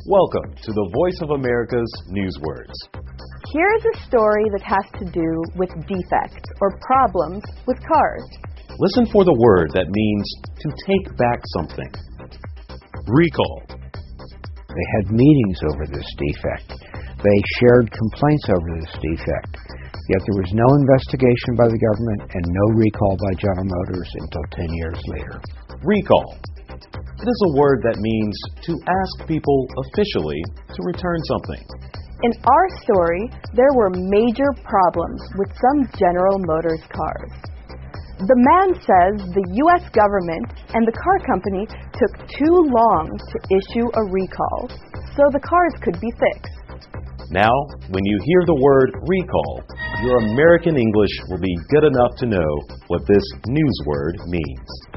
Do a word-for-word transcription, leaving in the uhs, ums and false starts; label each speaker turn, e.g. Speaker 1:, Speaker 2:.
Speaker 1: Welcome to the Voice of America's Newswords.
Speaker 2: Here is a story that has to do with defects or problems with cars.
Speaker 1: Listen for the word that means to take back something. Recall.
Speaker 3: They had meetings over this defect. They shared complaints over this defect. Yet there was no investigation by the government and no recall by General Motors until ten years later.
Speaker 1: Recall. It is a word that means to ask people officially to return something.
Speaker 2: In our story, there were major problems with some General Motors cars. The man says the U S government and the car company took too long to issue a recall, so the cars could be fixed.
Speaker 1: Now, when you hear the word recall, your American English will be good enough to know what this news word means.